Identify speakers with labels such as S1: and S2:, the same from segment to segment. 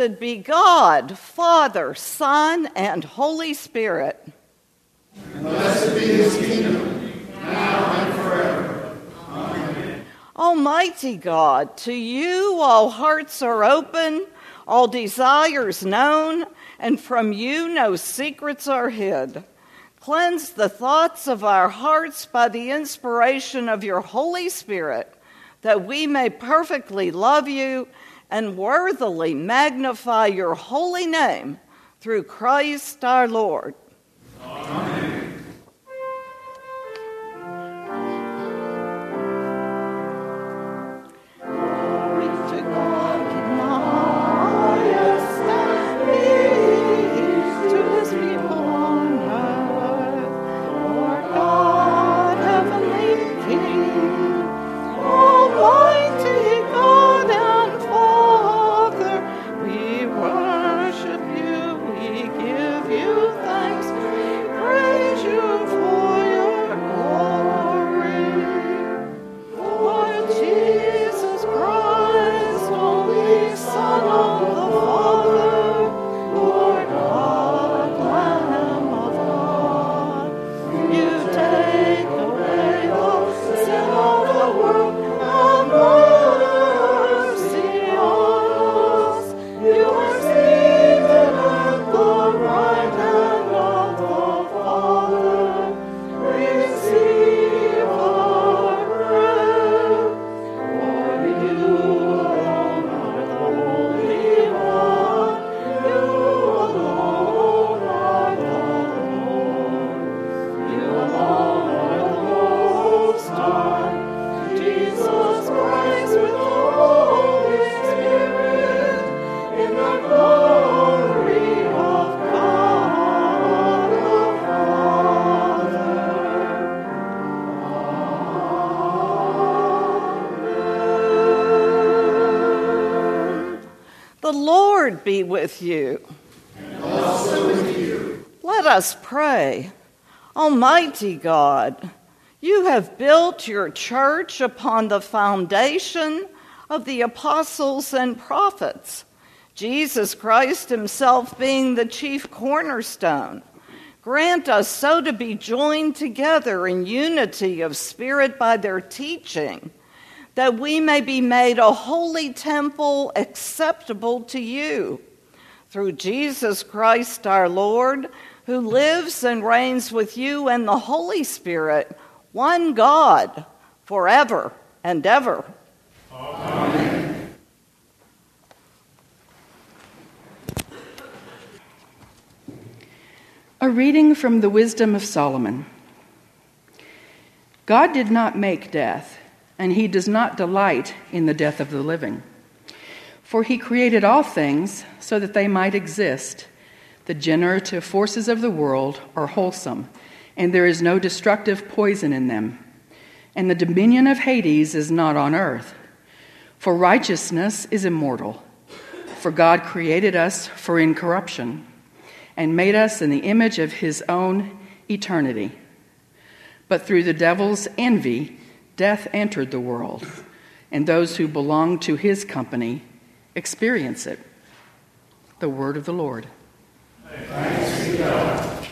S1: Blessed be God, Father, Son, and Holy Spirit.
S2: And blessed be his kingdom, now and forever. Amen.
S1: Almighty God, to you all hearts are open, all desires known, and from you no secrets are hid. Cleanse the thoughts of our hearts by the inspiration of your Holy Spirit, that we may perfectly love you and worthily magnify your holy name through Christ our Lord.
S2: Amen.
S1: The Lord be with you.
S2: And also with you.
S1: Let us pray. Almighty God, you have built your church upon the foundation of the apostles and prophets, Jesus Christ himself being the chief cornerstone. Grant us so to be joined together in unity of spirit by their teaching, that we may be made a holy temple acceptable to you. Through Jesus Christ our Lord, who lives and reigns with you and the Holy Spirit, one God, forever and ever.
S2: Amen.
S3: A reading from the Wisdom of Solomon. God did not make death, and he does not delight in the death of the living. For he created all things so that they might exist. The generative forces of the world are wholesome, and there is no destructive poison in them. And the dominion of Hades is not on earth. For righteousness is immortal. For God created us for incorruption, and made us in the image of his own eternity. But through the devil's envy, death entered the world, and those who belong to his company experience it. The word of the Lord.
S2: Thanks be to God.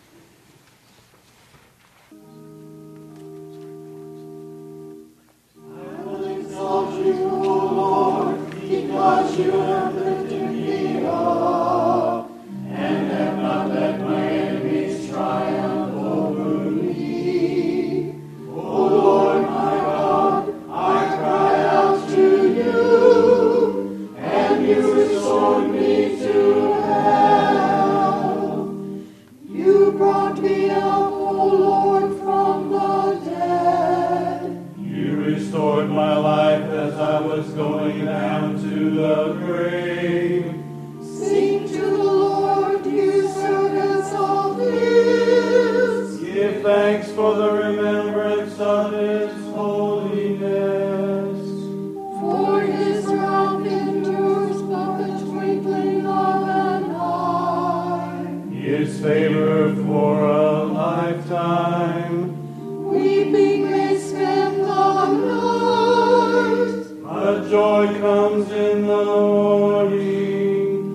S2: I will exalt you, O Lord, because you have lifted me up, and have not let my enemies triumph over me. O Lord, my God, I cry out to you, and you restore me to health. You brought me up, O Lord, from the dead. You restored my life as I was going down to the grave.
S4: Sing to the Lord, you servants of his.
S2: Give thanks for the remembrance of his holiness.
S4: For his wrath endures but the twinkling of an eye.
S2: His favor for a lifetime.
S4: Weeping may spend the night.
S2: But joy comes in the morning.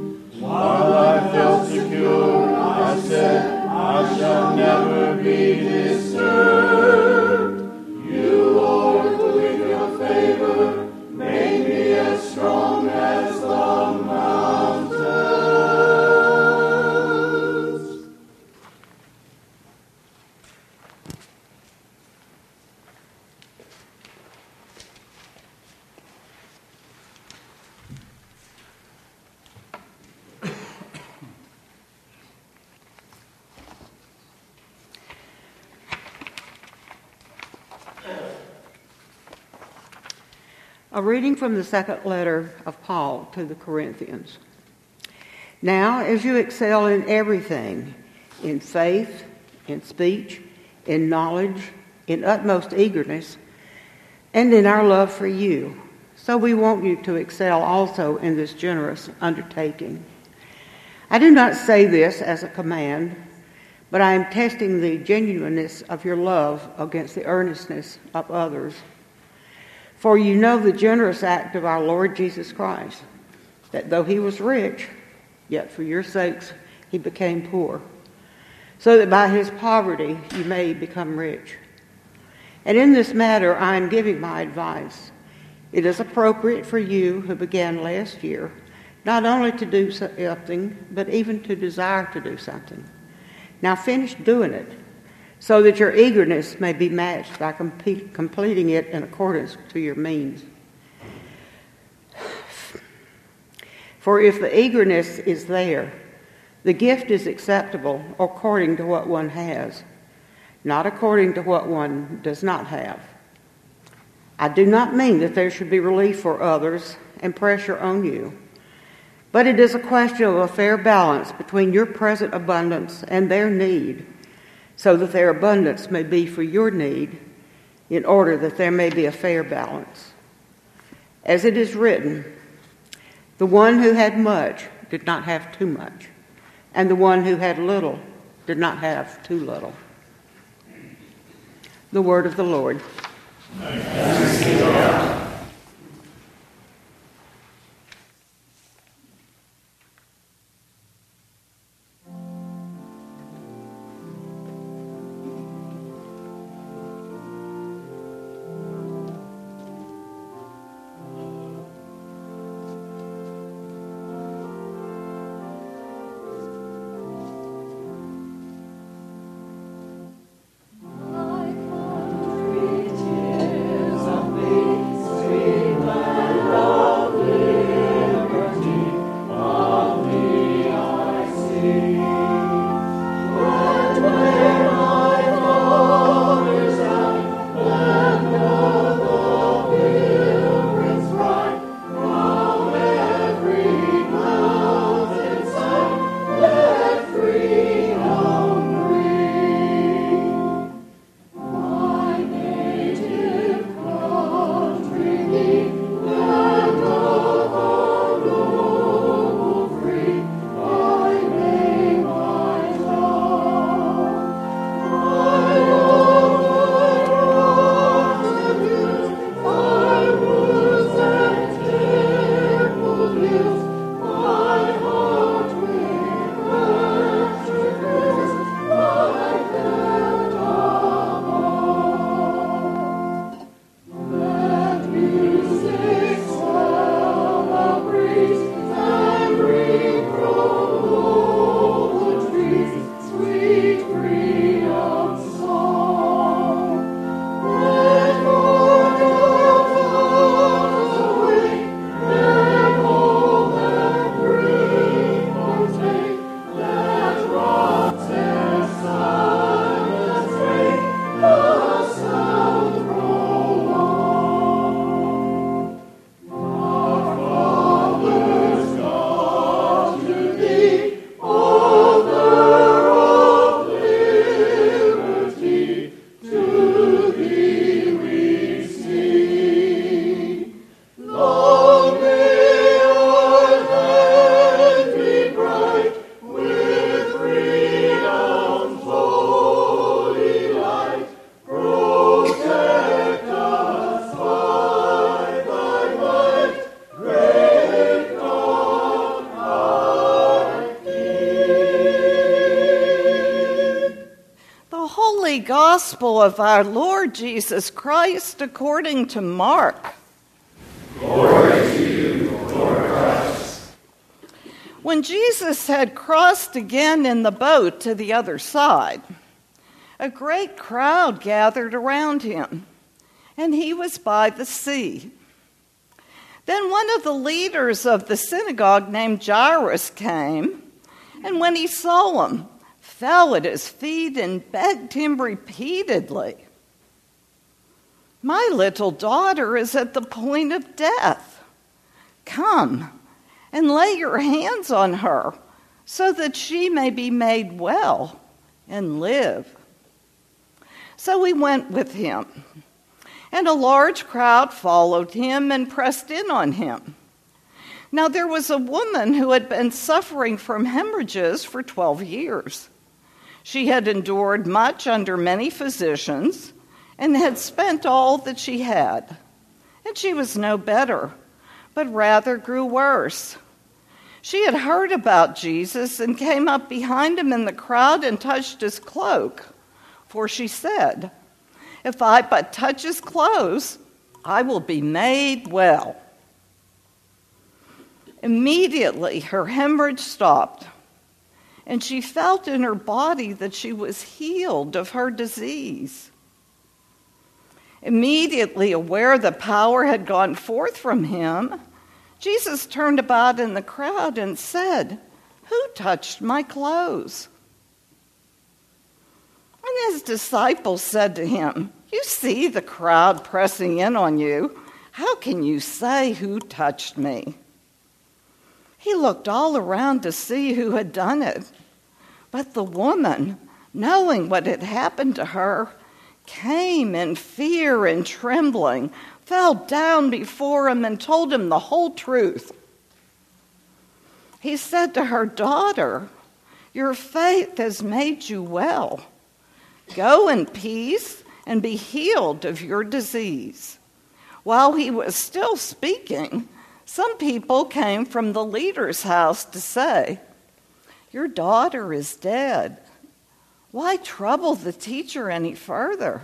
S5: A reading from the second letter of Paul to the Corinthians. Now, as you excel in everything, in faith, in speech, in knowledge, in utmost eagerness, and in our love for you, so we want you to excel also in this generous undertaking. I do not say this as a command, but I am testing the genuineness of your love against the earnestness of others. For you know the generous act of our Lord Jesus Christ, that though he was rich, yet for your sakes he became poor, so that by his poverty you may become rich. And in this matter I am giving my advice. It is appropriate for you who began last year not only to do something, but even to desire to do something. Now finish doing it, so that your eagerness may be matched by completing it in accordance to your means. For if the eagerness is there, the gift is acceptable according to what one has, not according to what one does not have. I do not mean that there should be relief for others and pressure on you, but it is a question of a fair balance between your present abundance and their need, so that their abundance may be for your need, in order that there may be a fair balance. As it is written, the one who had much did not have too much, and the one who had little did not have too little. The word of the Lord.
S2: Thanks be to God.
S1: Gospel of our Lord Jesus Christ according to Mark.
S2: Glory to you, Lord Christ.
S1: When Jesus had crossed again in the boat to the other side, a great crowd gathered around him, and he was by the sea. Then one of the leaders of the synagogue named Jairus came, and when he saw him, fell at his feet and begged him repeatedly, My little daughter is at the point of death. Come and lay your hands on her so that she may be made well and live." So we went with him, and a large crowd followed him and pressed in on him. Now there was a woman who had been suffering from hemorrhages for 12 years. She had endured much under many physicians and had spent all that she had. And she was no better, but rather grew worse. She had heard about Jesus and came up behind him in the crowd and touched his cloak. For she said, "If I but touch his clothes, I will be made well." Immediately her hemorrhage stopped, and she felt in her body that she was healed of her disease. Immediately aware the power had gone forth from him, Jesus turned about in the crowd and said, "Who touched my clothes?" And his disciples said to him, "You see the crowd pressing in on you. How can you say, 'Who touched me?'" He looked all around to see who had done it. But the woman, knowing what had happened to her, came in fear and trembling, fell down before him and told him the whole truth. He said to her, "Daughter, your faith has made you well. Go in peace and be healed of your disease." While he was still speaking, some people came from the leader's house to say, "Your daughter is dead. Why trouble the teacher any further?"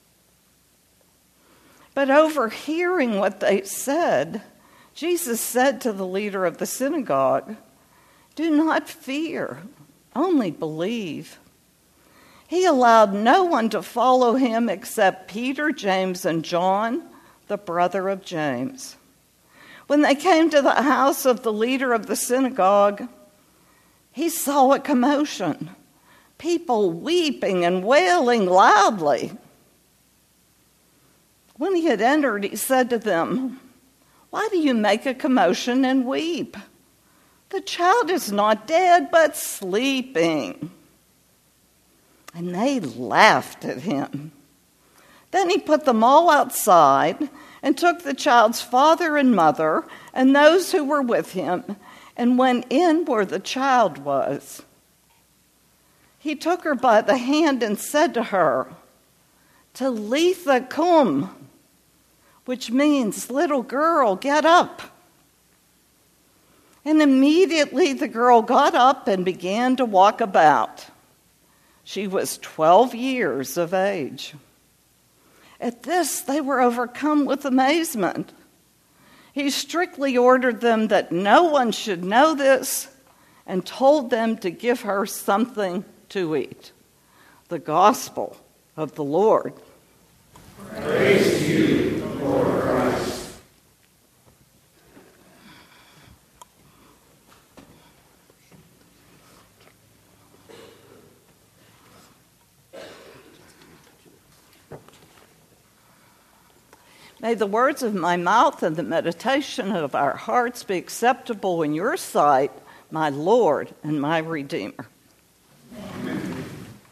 S1: But overhearing what they said, Jesus said to the leader of the synagogue, "Do not fear, only believe." He allowed no one to follow him except Peter, James, and John, the brother of James. When they came to the house of the leader of the synagogue, he saw a commotion, people weeping and wailing loudly. When he had entered, he said to them, "Why do you make a commotion and weep? The child is not dead, but sleeping." And they laughed at him. Then he put them all outside and took the child's father and mother and those who were with him and went in where the child was. He took her by the hand and said to her, "Talitha cum," which means, "Little girl, get up." And immediately the girl got up and began to walk about. She was 12 years of age. At this, they were overcome with amazement. He strictly ordered them that no one should know this and told them to give her something to eat. The gospel of the Lord.
S2: Praise to you, Lord Christ.
S1: May the words of my mouth and the meditation of our hearts be acceptable in your sight, my Lord and my Redeemer. Amen.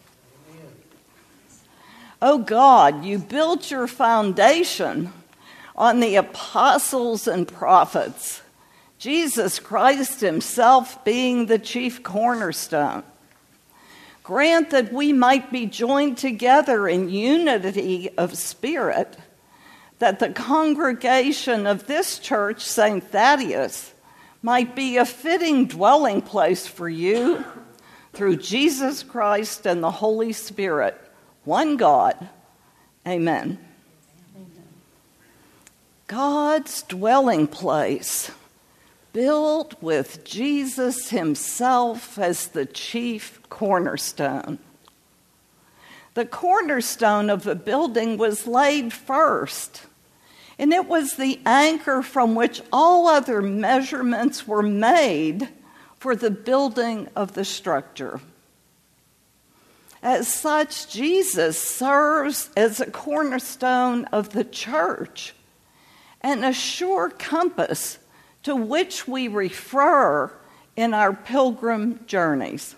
S1: O God, you built your foundation on the apostles and prophets, Jesus Christ himself being the chief cornerstone. Grant that we might be joined together in unity of spirit, that the congregation of this church, St. Thaddeus, might be a fitting dwelling place for you through Jesus Christ and the Holy Spirit, one God. Amen. Amen. God's dwelling place, built with Jesus himself as the chief cornerstone. The cornerstone of a building was laid first, and it was the anchor from which all other measurements were made for the building of the structure. As such, Jesus serves as a cornerstone of the church and a sure compass to which we refer in our pilgrim journeys.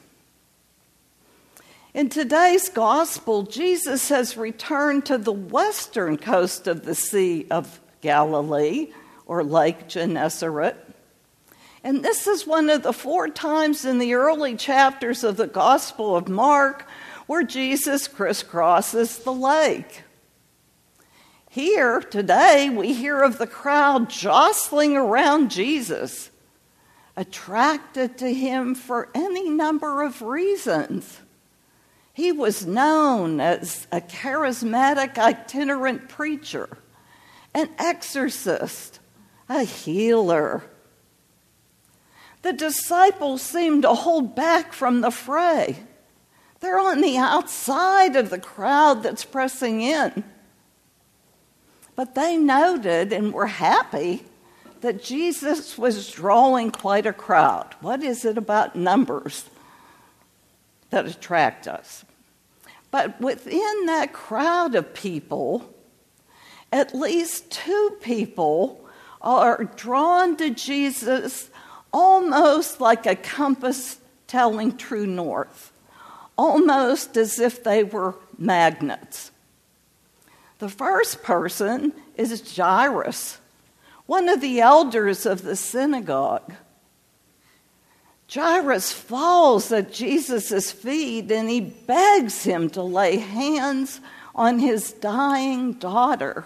S1: In today's gospel, Jesus has returned to the western coast of the Sea of Galilee, or Lake Gennesaret. And this is one of the 4 times in the early chapters of the Gospel of Mark where Jesus crisscrosses the lake. Here, today, we hear of the crowd jostling around Jesus, attracted to him for any number of reasons. He was known as a charismatic itinerant preacher, an exorcist, a healer. The disciples seem to hold back from the fray. They're on the outside of the crowd that's pressing in. But they noted and were happy that Jesus was drawing quite a crowd. What is it about numbers that attract us? But within that crowd of people, at least 2 people are drawn to Jesus almost like a compass telling true north, almost as if they were magnets. The first person is Jairus, one of the elders of the synagogue. Jairus falls at Jesus' feet and he begs him to lay hands on his dying daughter.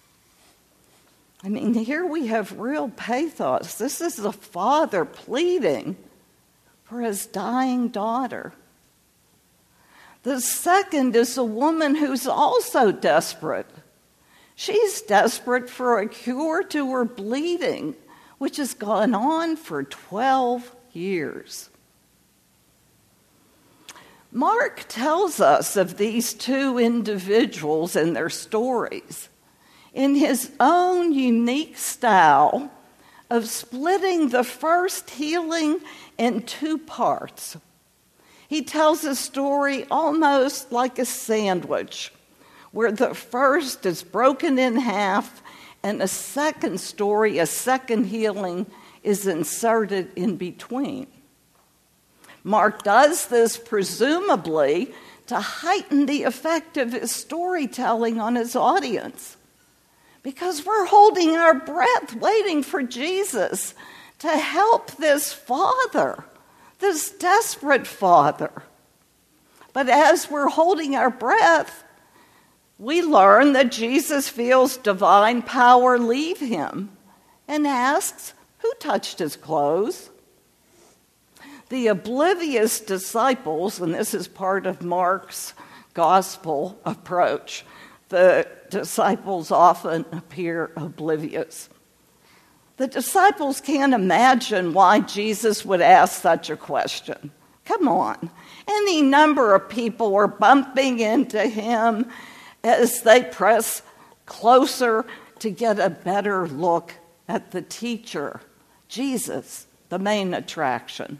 S1: I mean, here we have real pathos. This is the father pleading for his dying daughter. The second is a woman who's also desperate. She's desperate for a cure to her bleeding, which has gone on for 12 years. Mark tells us of these 2 individuals and their stories in his own unique style of splitting the first healing in 2 parts. He tells a story almost like a sandwich, where the first is broken in half and a second story, a second healing, is inserted in between. Mark does this presumably to heighten the effect of his storytelling on his audience, because we're holding our breath waiting for Jesus to help this father, this desperate father. But as we're holding our breath, we learn that Jesus feels divine power leave him and asks, who touched his clothes? The oblivious disciples, and this is part of Mark's gospel approach, the disciples often appear oblivious. The disciples can't imagine why Jesus would ask such a question. Come on. Any number of people are bumping into him as they press closer to get a better look at the teacher, Jesus, the main attraction.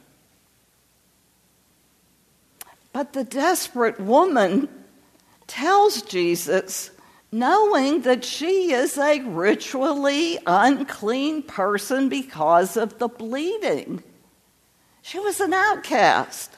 S1: But the desperate woman tells Jesus, knowing that she is a ritually unclean person because of the bleeding. She was an outcast.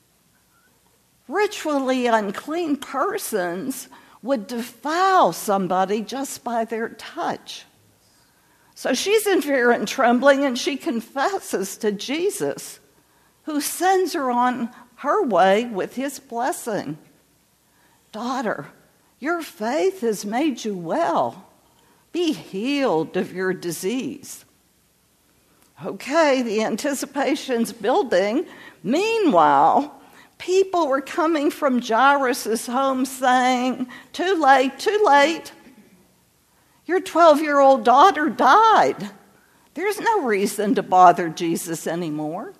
S1: Ritually unclean persons would defile somebody just by their touch. So she's in fear and trembling, and she confesses to Jesus, who sends her on her way with his blessing. Daughter, your faith has made you well. Be healed of your disease. Okay, the anticipation's building. Meanwhile, people were coming from Jairus' home saying, too late, too late. Your 12-year-old daughter died. There's no reason to bother Jesus anymore.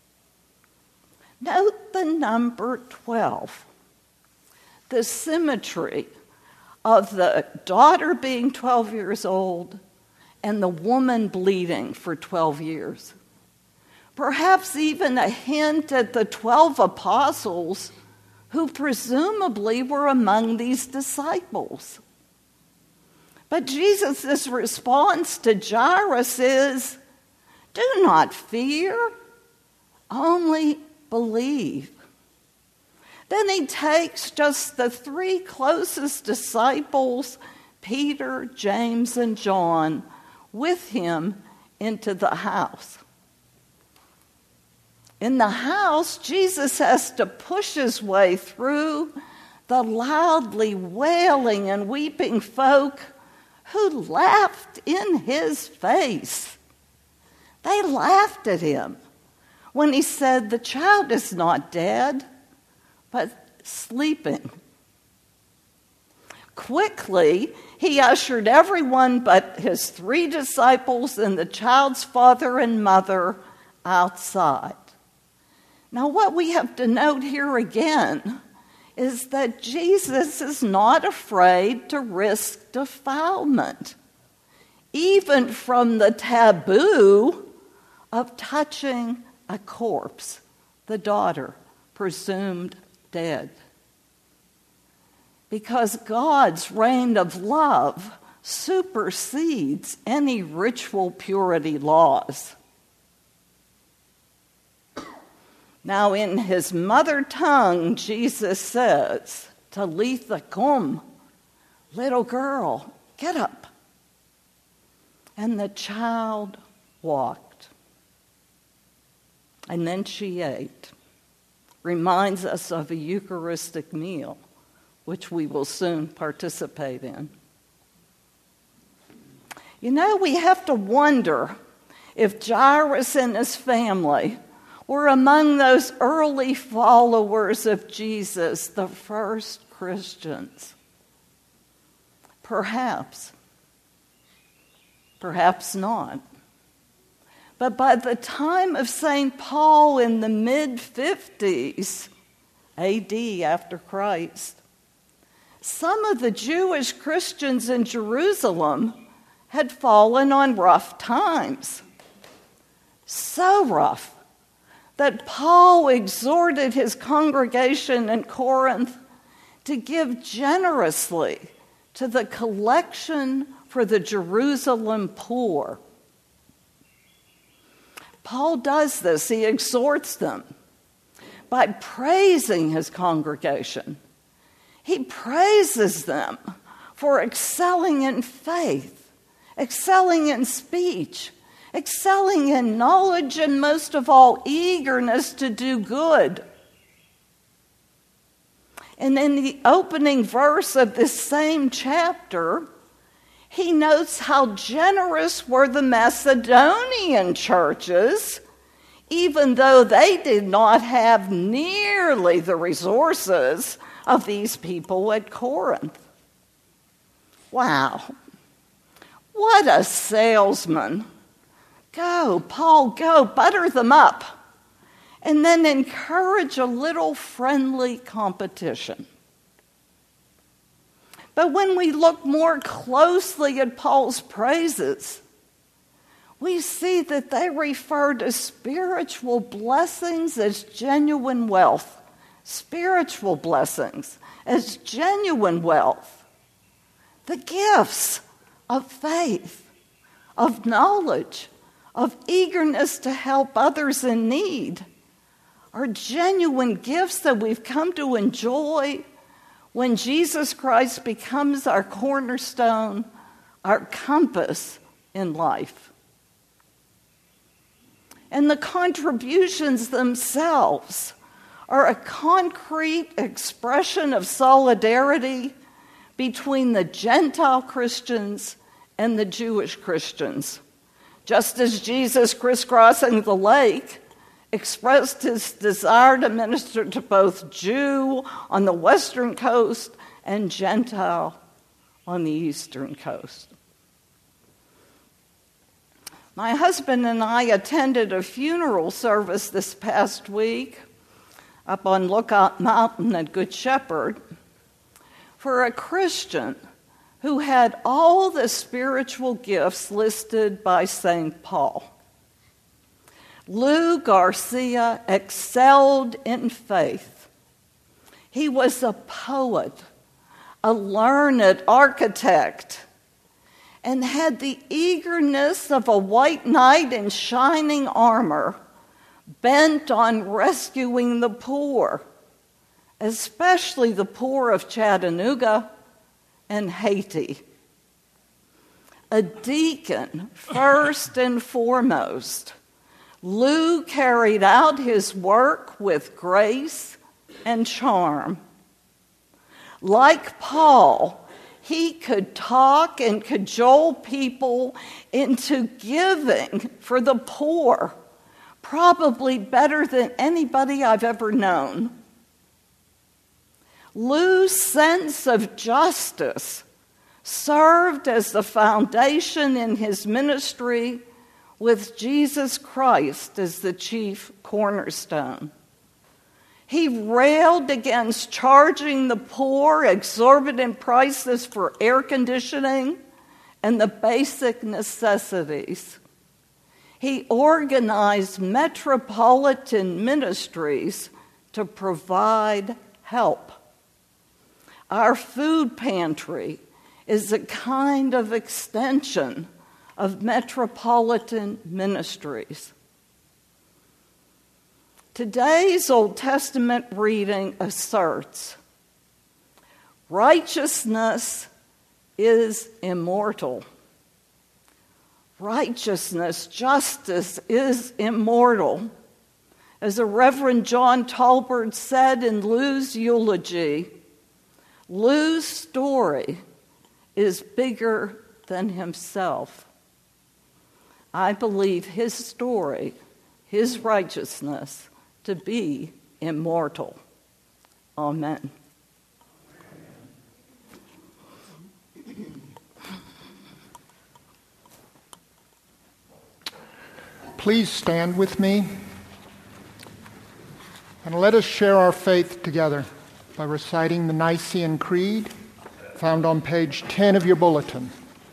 S1: Note the number 12. The symmetry of the daughter being 12 years old and the woman bleeding for 12 years. Perhaps even a hint at the 12 apostles who presumably were among these disciples. But Jesus' response to Jairus is, "Do not fear, only believe." Then he takes just the three closest disciples, Peter, James, and John, with him into the house. In the house, Jesus has to push his way through the loudly wailing and weeping folk who laughed in his face. They laughed at him when he said, "The child is not dead, but sleeping." Quickly, he ushered everyone but his three disciples and the child's father and mother outside. Now, what we have to note here again is that Jesus is not afraid to risk defilement, even from the taboo of touching a corpse, the daughter presumed dead. Because God's reign of love supersedes any ritual purity laws. Now, in his mother tongue, Jesus says, "Talitha cum," little girl, get up. And the child walked. And then she ate. Reminds us of a Eucharistic meal, which we will soon participate in. You know, we have to wonder if Jairus and his family were among those early followers of Jesus, the first Christians. Perhaps. Perhaps not. But by the time of St. Paul in the mid-50s AD after Christ, some of the Jewish Christians in Jerusalem had fallen on rough times. So rough that Paul exhorted his congregation in Corinth to give generously to the collection for the Jerusalem poor. Paul does this. He exhorts them by praising his congregation. He praises them for excelling in faith, excelling in speech, excelling in knowledge, and most of all, eagerness to do good. And in the opening verse of this same chapter, he notes how generous were the Macedonian churches, even though they did not have nearly the resources of these people at Corinth. Wow. What a salesman. Go, Paul, go, butter them up. And then encourage a little friendly competition. But when we look more closely at Paul's praises, we see that they refer to spiritual blessings as genuine wealth. Spiritual blessings as genuine wealth. The gifts of faith, of knowledge, of eagerness to help others in need are genuine gifts that we've come to enjoy when Jesus Christ becomes our cornerstone, our compass in life. And the contributions themselves are a concrete expression of solidarity between the Gentile Christians and the Jewish Christians. Just as Jesus, crisscrossing the lake, expressed his desire to minister to both Jew on the western coast and Gentile on the eastern coast. My husband and I attended a funeral service this past week up on Lookout Mountain at Good Shepherd for a Christian who had all the spiritual gifts listed by St. Paul. Lou Garcia excelled in faith. He was a poet, a learned architect, and had the eagerness of a white knight in shining armor, bent on rescuing the poor, especially the poor of Chattanooga and Haiti. A deacon, first and foremost, Lou carried out his work with grace and charm. Like Paul, he could talk and cajole people into giving for the poor, probably better than anybody I've ever known. Lou's sense of justice served as the foundation in his ministry with Jesus Christ as the chief cornerstone. He railed against charging the poor exorbitant prices for air conditioning and the basic necessities. He organized metropolitan ministries to provide help. Our food pantry is a kind of extension of metropolitan ministries. Today's Old Testament reading asserts righteousness is immortal. Righteousness, justice is immortal. As the Reverend John Talbert said in Lou's eulogy, Lou's story is bigger than himself. I believe his story, his righteousness, to be immortal. Amen.
S6: Please stand with me and let us share our faith together by reciting the Nicene Creed found on page 10 of your bulletin.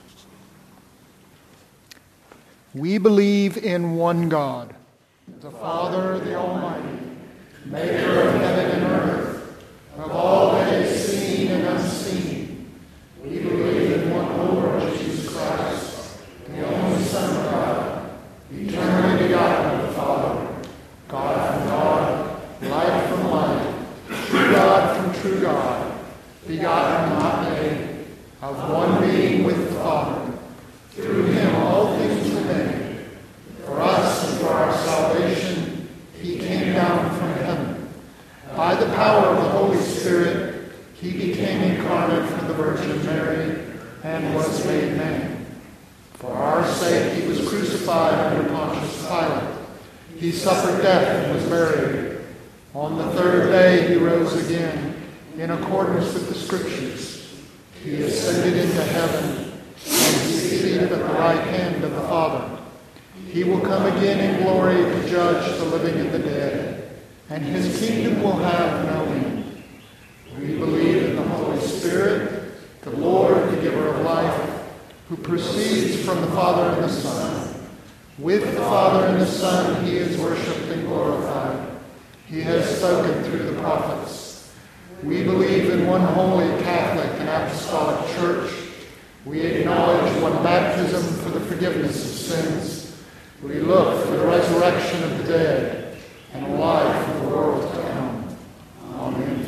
S6: We believe in one God, the Father, the Almighty, maker of heaven and earth, of all that is seen and unseen. We believe in one Lord Jesus Christ, the only Son of God, eternally begotten of the Father, God from God, light from light, true God from true God, begotten, not made, of one being with the Father. Through him all things were made. For us and for our salvation, he came down from heaven. By the power of the Holy Spirit, he became incarnate from the Virgin Mary and was made man. For our sake, he was crucified under Pontius Pilate. He suffered death and was buried. On the third day, he rose again, in accordance with the Scriptures. He ascended into heaven, and he is seated at the right hand of the Father. He will come again in glory to judge the living and the dead, and his kingdom will have no end. We believe in the Holy Spirit, the Lord, the giver of life, who proceeds from the Father and the Son. With the Father and the Son he is worshipped and glorified. He has spoken through the prophets. We believe in one holy Catholic and Apostolic Church. We acknowledge one baptism for the forgiveness of sins. We look for the resurrection of the dead and a life of the world to come. Amen.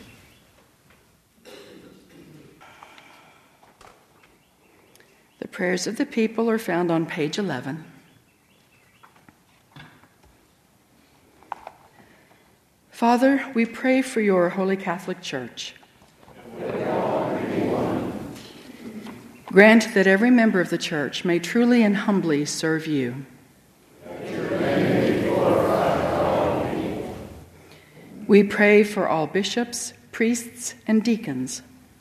S3: The prayers of the people are found on page 11. Father, we pray for your Holy Catholic Church. Grant that every member of the church may truly and humbly serve you. We pray for all bishops, priests, and deacons.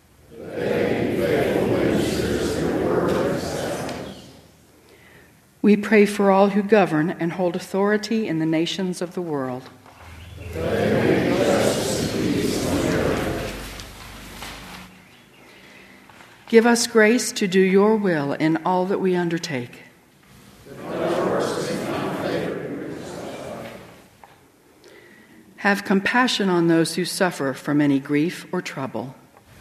S3: We pray for all who govern and hold authority in the nations of the world. Give us grace to do your will in all that we undertake. Have compassion on those who suffer from any grief or trouble.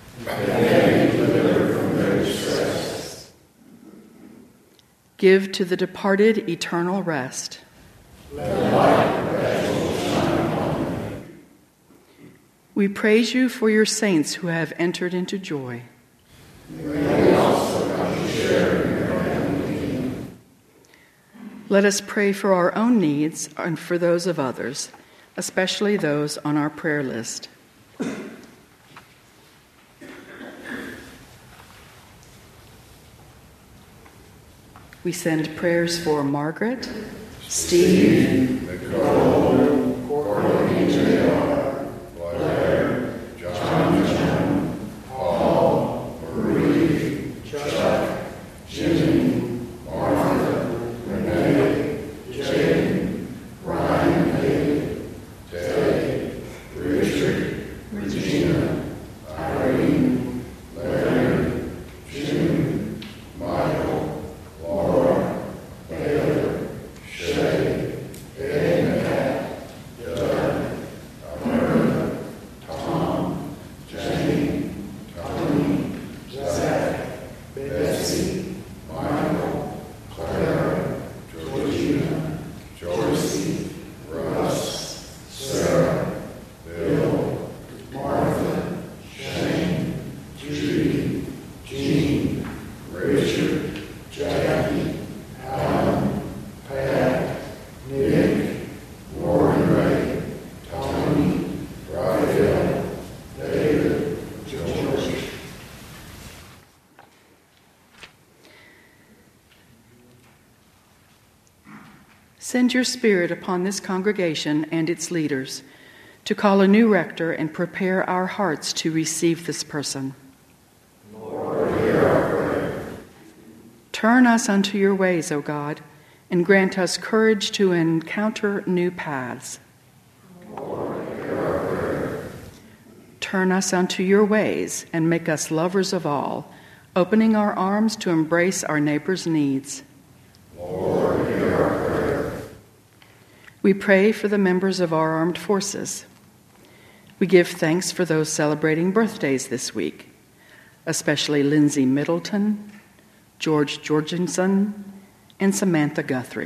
S3: Give to the departed eternal rest. We praise you for your saints who have entered into joy. Let us pray for our own needs and for those of others, especially those on our prayer list. We send prayers for Margaret, Steve,
S2: Nicole, Courtney, J.R., Blair, John, Paul, Marie, Chuck, Jimmy, Martha, Renee, Jane, Ryan, David, Ted, Richard, Regina, Irene, Larry, Jim, Michael, Laura, Taylor, Shay, Ed, Doug, America, Tom, Jane, Tony, Zach, Betsy, Michael, Clara, Georgina, Joyce, Russ, Sarah, Bill, Martha, Shane, Judy, Jean, Richard, Jackie, Alan, Pat, Nick, Warren Ray, Tony, Raphael, David, George.
S3: Send your Spirit upon this congregation and its leaders to call a new rector and prepare our hearts to receive this person.
S2: Lord, hear our prayer.
S3: Turn us unto your ways, O God, and grant us courage to encounter new paths.
S2: Lord, hear our prayer.
S3: Turn us unto your ways and make us lovers of all, opening our arms to embrace our neighbor's needs.
S2: Lord, hear our prayer.
S3: We pray for the members of our armed forces. We give thanks for those celebrating birthdays this week, especially Lindsay Middleton, George Jorgensen, and Samantha Guthrie.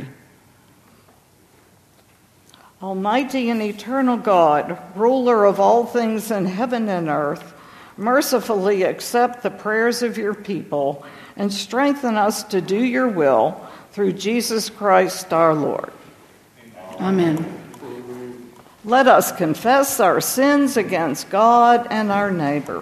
S1: Almighty and eternal God, ruler of all things in heaven and earth, mercifully accept the prayers of your people and strengthen us to do your will through Jesus Christ our Lord.
S3: Amen.
S1: Let us confess our sins against God and our neighbor.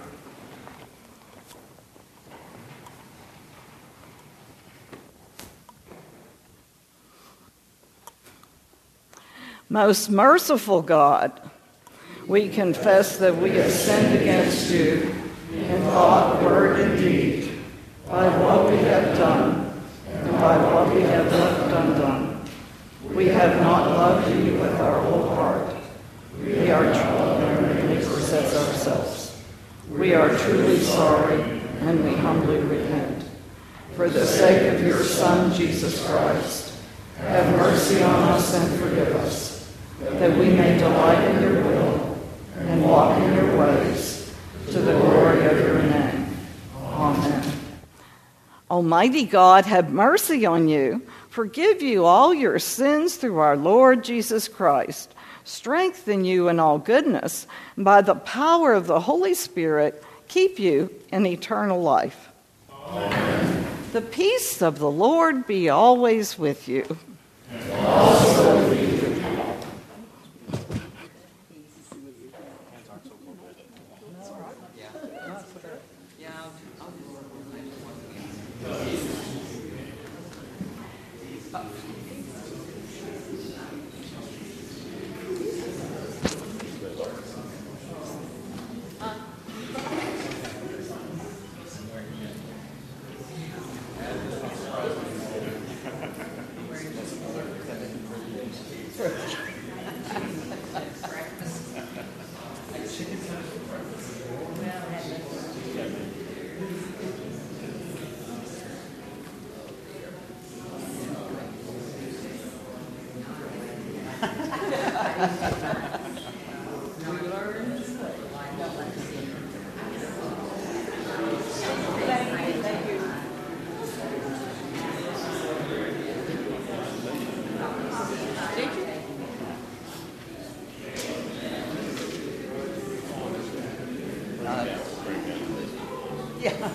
S1: Most merciful God, we confess that we have sinned against you in thought, word, and deed, by what we have done and by what we have left undone. We have not loved you with our whole heart. We are truly neighbors as ourselves. We are truly sorry, and we humbly repent. For the sake of your Son, Jesus Christ, have mercy on us and forgive us, that we may delight in your will and walk in your ways, to the glory of your name. Amen. Almighty God, have mercy on you, forgive you all your sins through our Lord Jesus Christ, strengthen you in all goodness, and by the power of the Holy Spirit, keep you in eternal life. Amen. The peace of the Lord be always with you.
S2: And also with you.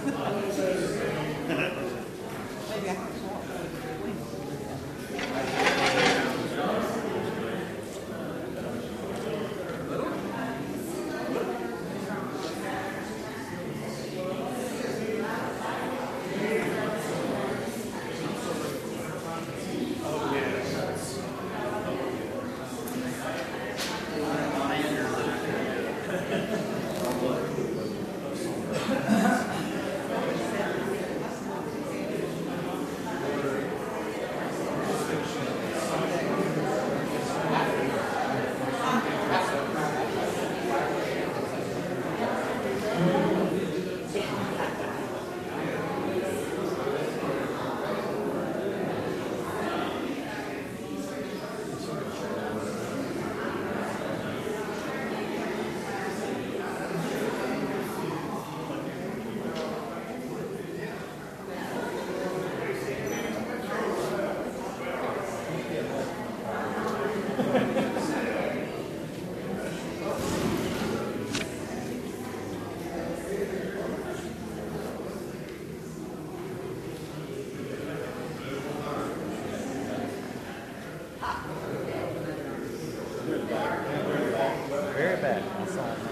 S7: Very bad. I saw it.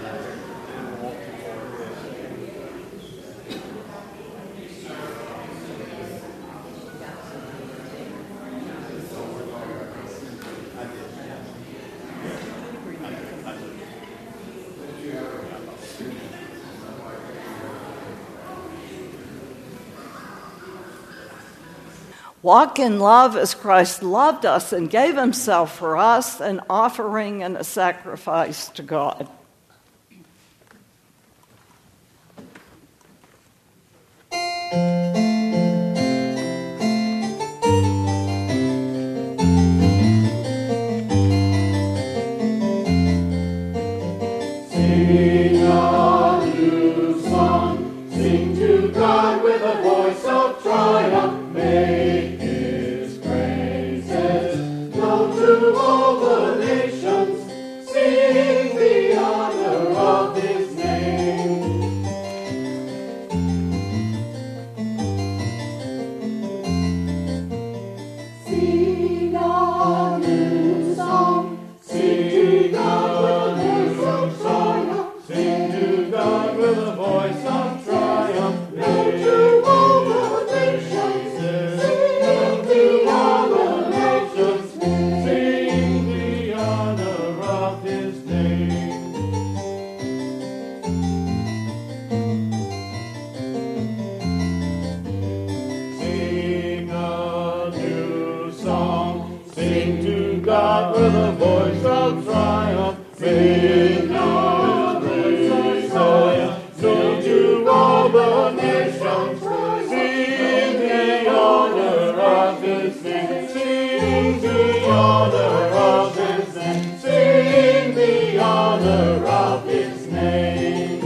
S1: Walk in love as Christ loved us and gave himself for us, an offering and a sacrifice to God.
S2: Sing a new song, sing to God with a voice of triumph, make his praises known to all the nations, sing the honor of his name.
S4: Sing a new song,
S2: Sing to God with a voice of triumph, sing to God with a voice of triumph, known to all the nations, sing to all the nations, sing the honor of his name. Sing a new song, sing to God with a voice of triumph, sing a praise triumph, known to all the nations, sing the honor of his name, sing the honor of his name, sing the honor of his name.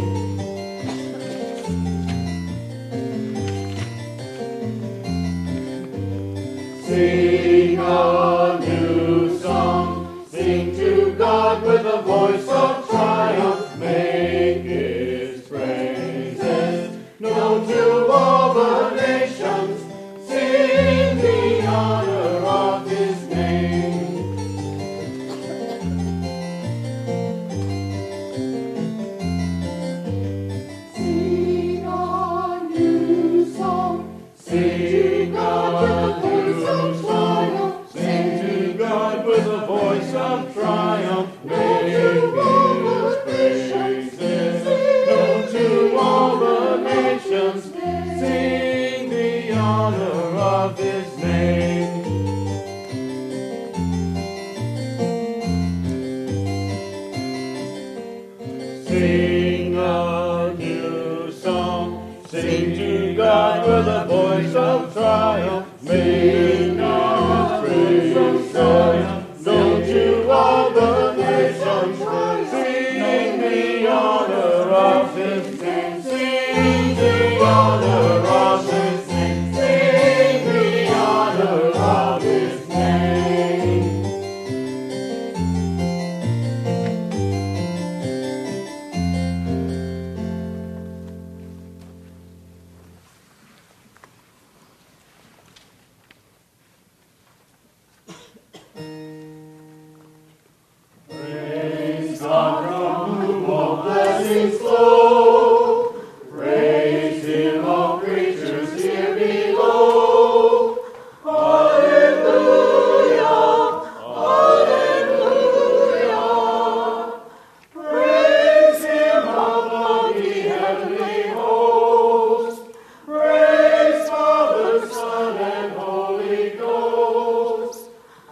S2: Sing a new song, sing to God with a voice of triumph, make his praises known to all the nations, sing the honor of his name.
S4: sing a new song,
S2: Sing to God with a voice of triumph, sing to God with a voice of triumph, make his praises known to all the nations, sing the honor of his name. Sing a new song, sing to God with a voice of triumph, make his praises known to all the nations, sing the honor of his name, sing the honor of his name, sing the honor of his name. rising slow. Praise him, all creatures here below. Hallelujah, hallelujah. Praise him above the heavenly host. Praise Father, Son, and Holy Ghost.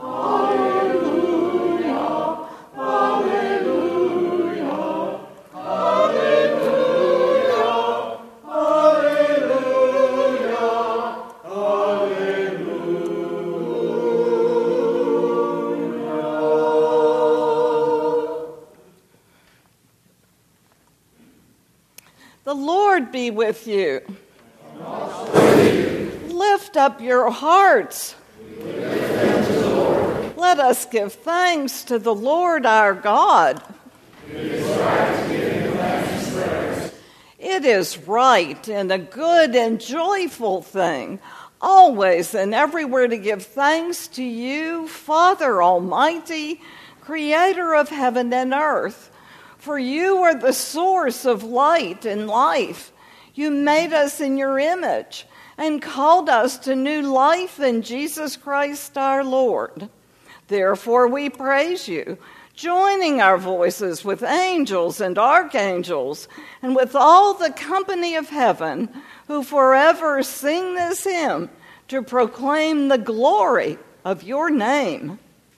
S2: Hallelujah, hallelujah, hallelujah, hallelujah, hallelujah.
S1: The Lord be with you. Lift up your hearts. Let us give thanks to the Lord our God. It is right and a good and joyful thing, always and everywhere, to give thanks to you, Father Almighty, Creator of heaven and earth. For you are the source of light and life. You made us in your image and called us to new life in Jesus Christ our Lord. Therefore we praise you, joining our voices with angels and archangels and with all the company of heaven, who forever sing this hymn to proclaim the glory of your name.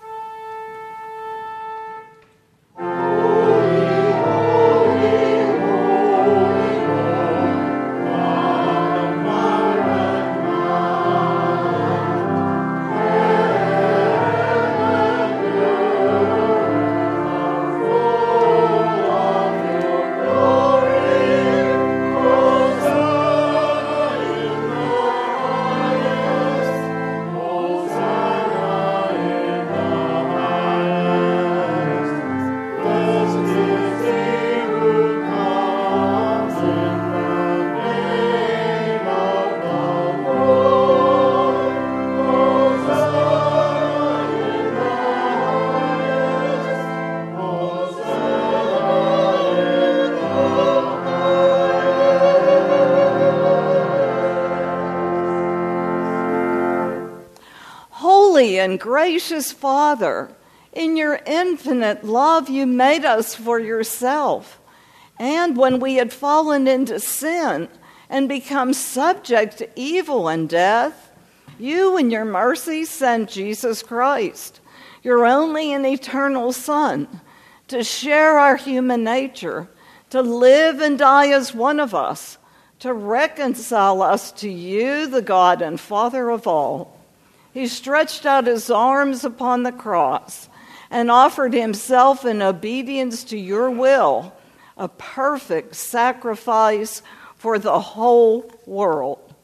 S1: Holy and gracious Father, in your infinite love you made us for yourself. And when we had fallen into sin and become subject to evil and death, you in your mercy sent Jesus Christ, your only and eternal Son, to share our human nature, to live and die as one of us, to reconcile us to you, the God and Father of all. He stretched out his arms upon the cross and offered himself in obedience to your will, a perfect sacrifice for the whole world.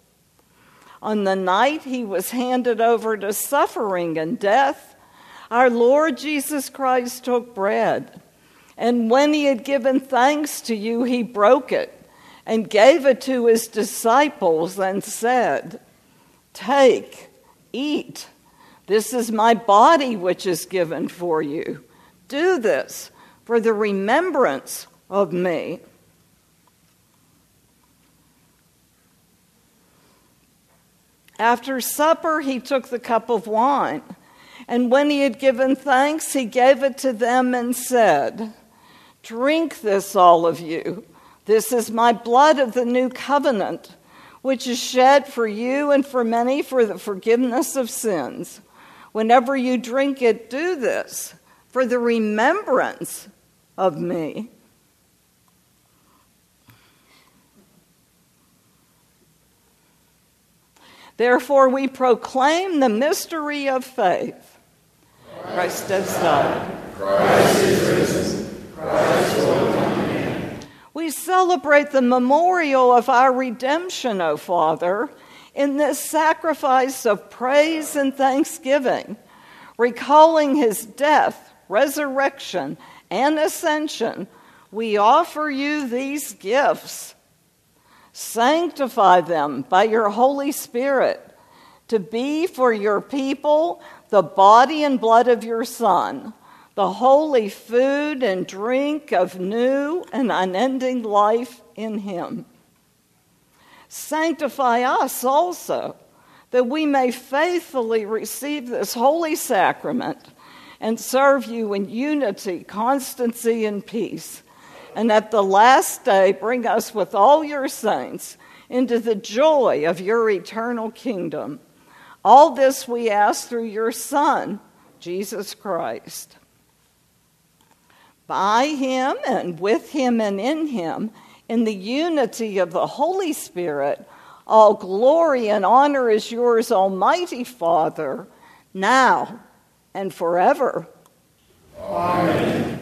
S1: On the night he was handed over to suffering and death, our Lord Jesus Christ took bread, and when he had given thanks to you, he broke it and gave it to his disciples and said, "Take, eat. This is my body which is given for you. Do this for the remembrance of me." After supper, he took the cup of wine, and when he had given thanks, he gave it to them and said, "Drink this, all of you. This is my blood of the new covenant, which is shed for you and for many for the forgiveness of sins. Whenever you drink it, do this for the remembrance of me." Therefore we proclaim the mystery of faith. Christ has died.
S2: Christ is risen. Christ will come again.
S1: We celebrate the memorial of our redemption, O Father, in this sacrifice of praise and thanksgiving, recalling his death, resurrection, and ascension. We offer you these gifts. Sanctify them by your Holy Spirit to be for your people the body and blood of your Son, the holy food and drink of new and unending life in him. Sanctify us also, that we may faithfully receive this holy sacrament and serve you in unity, constancy, and peace. And at the last day, bring us with all your saints into the joy of your eternal kingdom. All this we ask through your Son, Jesus Christ. By him and with him and in him, in the unity of the Holy Spirit, all glory and honor is yours, Almighty Father, now and forever.
S2: Amen.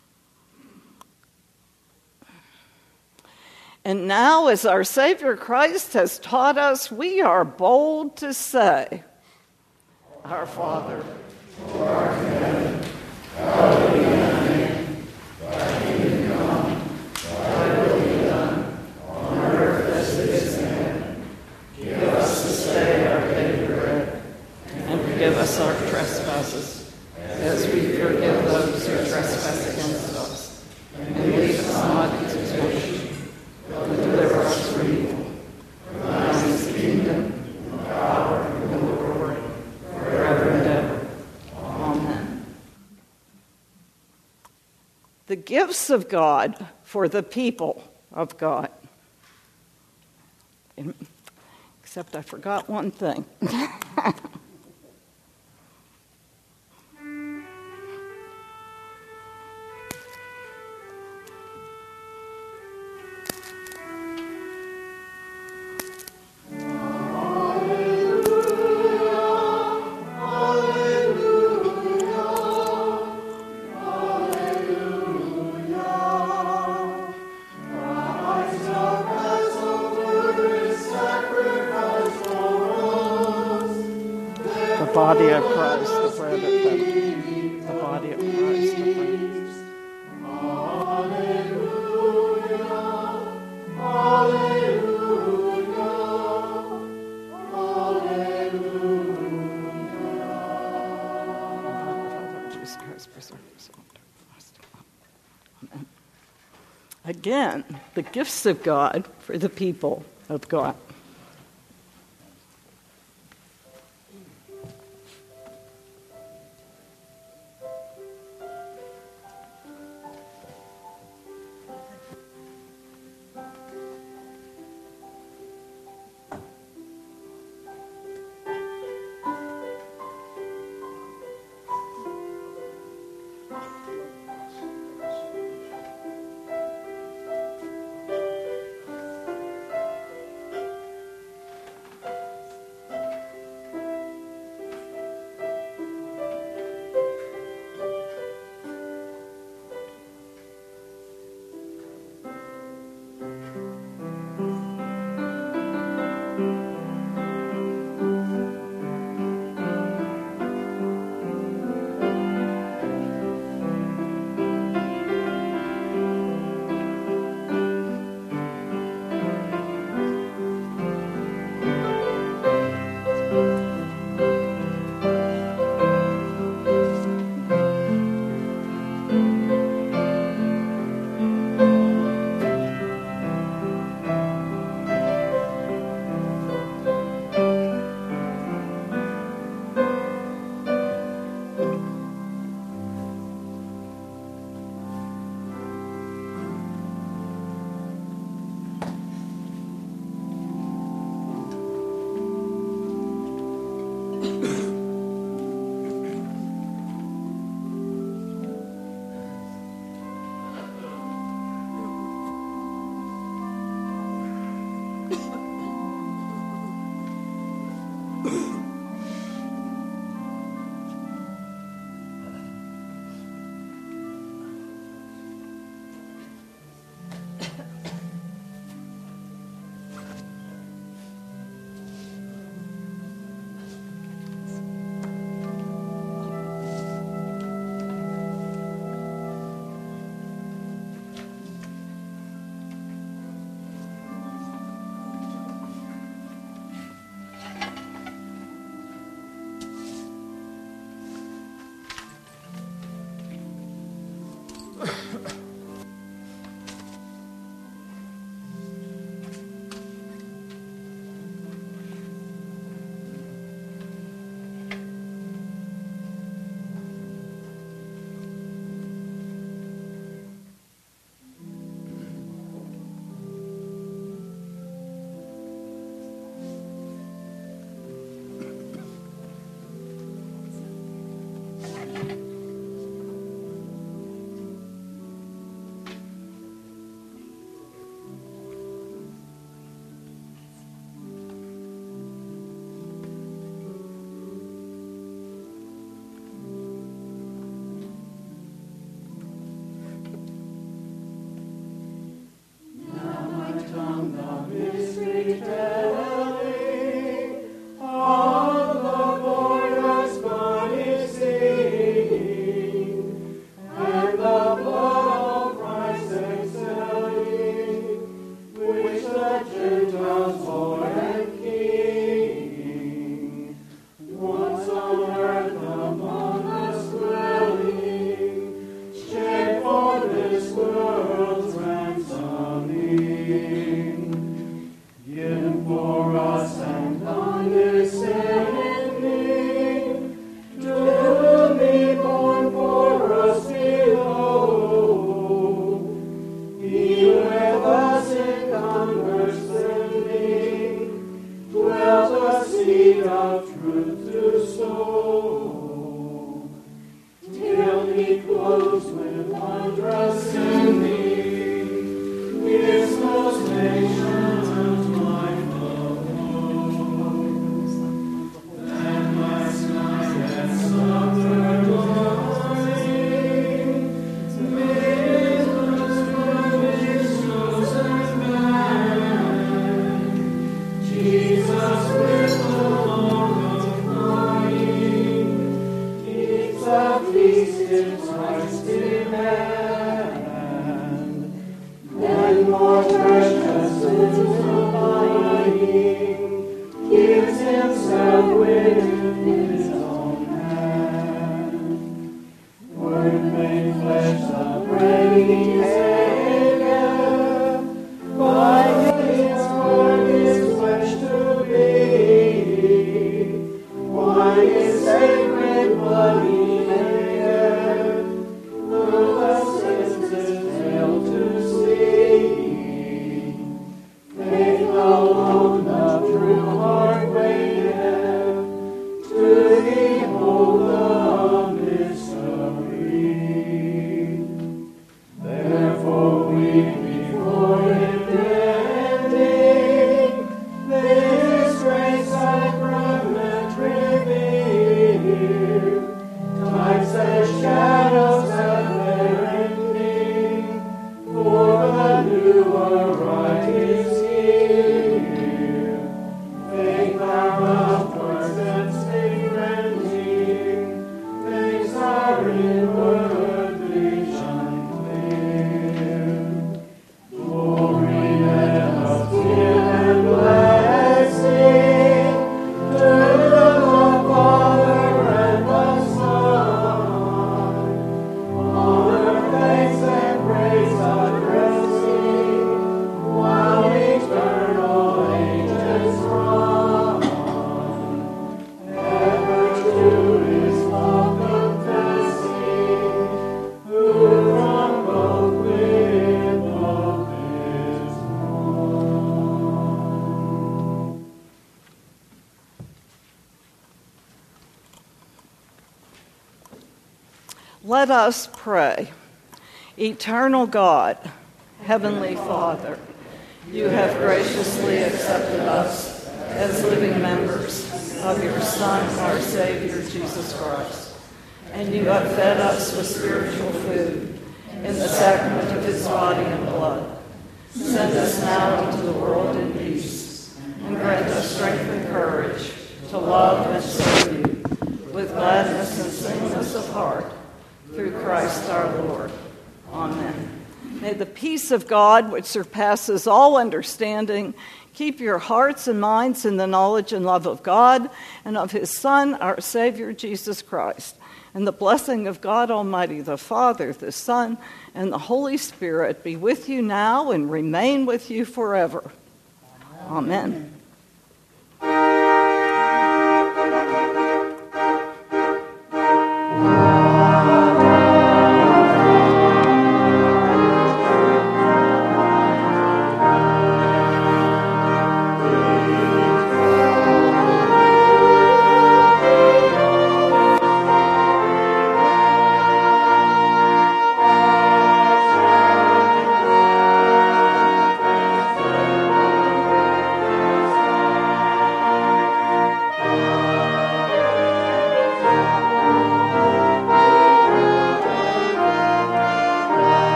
S1: And now, as our Savior Christ has taught us, we are bold to say, Our Father,
S2: who art in heaven, hallowed be thy name. Thy kingdom come, thy will be done, on earth as it is in heaven. Give us this day our daily bread,
S1: and forgive us our trespasses, as we forgive those who trespass against us. And lead us not into temptation, but deliver us from evil. For thine is the kingdom, and the power, and the glory, forever and ever. Amen. The gifts of God for the people of God. Except I forgot one thing. The body of Christ, the bread of heaven. The body of Christ, the bread of heaven. Again, the gifts of God for the people of God.
S2: seed of truth to sow, till he clothes with wondrous in thee, gives most nations life alone. And last night at supper lying, made us from his chosen man, Jesus with the Lord of crying, keeps a feast in Christ in hand. Then more precious is abiding, gives himself within his own hand. Word made flesh, the reigning Savior, by his word is flesh to be. Why is sacred blood he naked, through the sins his veil to see? Faith alone the true heart waiteth, to behold the mystery. Therefore we before him bending, this great sacrament reveal. Types and shadows have their ending, for the new aright is here. Faith our upwards and stay rending, things are inwardly shine clear. Glory and fear and blessing to the Father and the Son. Honor, thanks, and praise addressing, while eternal ages run. Ever to his love confessing, who from both with both is one.
S1: Let us pray. Eternal God, Heavenly Father, you have graciously accepted us as living members of your Son, our Savior, Jesus Christ, and you have fed us with spiritual food in the sacrament of his body and blood. Send us now into the world in peace, and grant us strength and courage to love and serve you with gladness and singleness of heart, through Christ our Lord. Amen. May the peace of God, which surpasses all understanding, keep your hearts and minds in the knowledge and love of God and of his Son, our Savior, Jesus Christ. And the blessing of God Almighty, the Father, the Son, and the Holy Spirit be with you now and remain with you forever. Amen.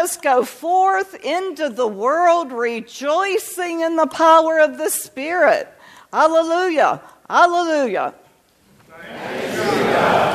S1: us go forth into the world rejoicing in the power of the Spirit. Hallelujah. Hallelujah.
S2: Thanks be to God.